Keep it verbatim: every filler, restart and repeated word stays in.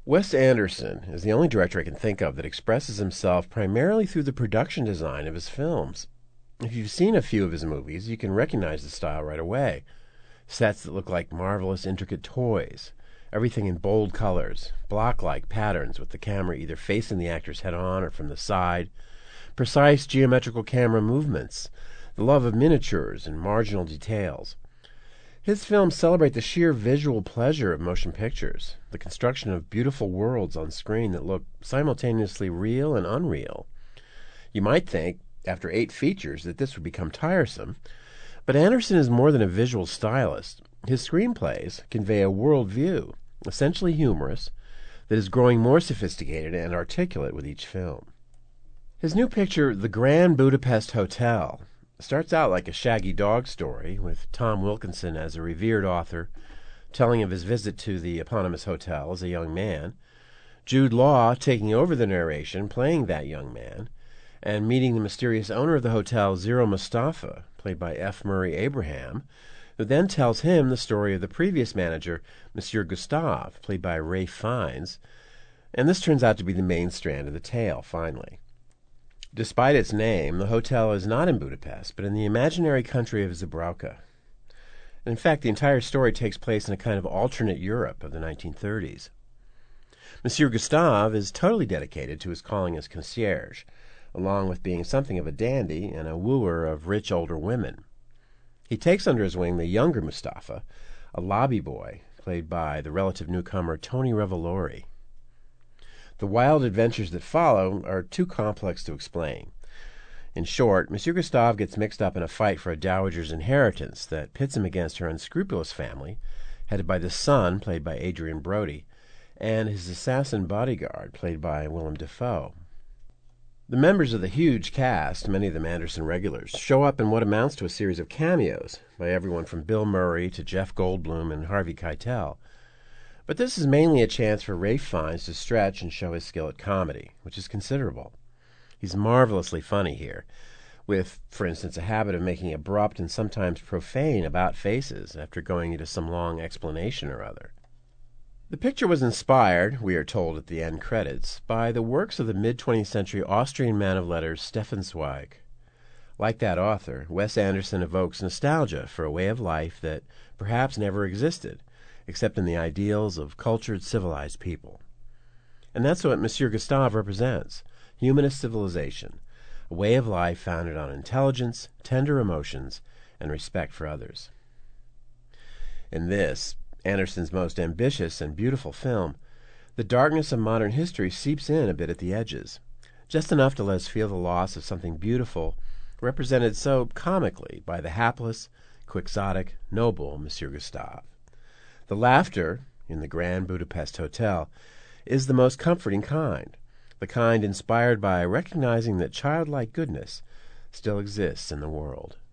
Wes Anderson is the only director I can think of that expresses himself primarily through the production design of his films. If you've seen a few of his movies, you can recognize the style right away. Sets that look like marvelous, intricate toys, everything in bold colors, block-like patterns with the camera either facing the actors head-on or from the side, precise geometrical camera movements, the love of miniatures and marginal details. His films celebrate the sheer visual pleasure of motion pictures, the construction of beautiful worlds on screen that look simultaneously real and unreal. You might think, after eight features, that this would become tiresome, but Anderson is more than a visual stylist. His screenplays convey a world view, essentially humorous, that is growing more sophisticated and articulate with each film. His new picture, The Grand Budapest Hotel, starts out like a shaggy dog story, with Tom Wilkinson as a revered author telling of his visit to the eponymous hotel as a young man, Jude Law taking over the narration playing that young man, and meeting the mysterious owner of the hotel, Zero Mustafa, played by F. Murray Abraham, who then tells him the story of the previous manager, Monsieur Gustave, played by Ralph Fiennes, and this turns out to be the main strand of the tale, finally. Despite its name, the hotel is not in Budapest, but in the imaginary country of Zebrowka. In fact, the entire story takes place in a kind of alternate Europe of the nineteen thirties. Monsieur Gustave is totally dedicated to his calling as concierge, along with being something of a dandy and a wooer of rich older women. He takes under his wing the younger Mustafa, a lobby boy, played by the relative newcomer Tony Revolori. The wild adventures that follow are too complex to explain. In short, Monsieur Gustave gets mixed up in a fight for a dowager's inheritance that pits him against her unscrupulous family, headed by the son, played by Adrian Brody, and his assassin bodyguard, played by Willem Dafoe. The members of the huge cast, many of them Anderson regulars, show up in what amounts to a series of cameos by everyone from Bill Murray to Jeff Goldblum and Harvey Keitel. But this is mainly a chance for Ralph Fiennes to stretch and show his skill at comedy, which is considerable. He's marvelously funny here, with, for instance, a habit of making abrupt and sometimes profane about-faces after going into some long explanation or other. The picture was inspired, we are told at the end credits, by the works of the mid-twentieth century Austrian man of letters Stefan Zweig. Like that author, Wes Anderson evokes nostalgia for a way of life that perhaps never existed, except in the ideals of cultured, civilized people. And that's what Monsieur Gustave represents, humanist civilization, a way of life founded on intelligence, tender emotions, and respect for others. In this, Anderson's most ambitious and beautiful film, the darkness of modern history seeps in a bit at the edges, just enough to let us feel the loss of something beautiful, represented so comically by the hapless, quixotic, noble Monsieur Gustave. The laughter, in the Grand Budapest Hotel, is the most comforting kind, the kind inspired by recognizing that childlike goodness still exists in the world.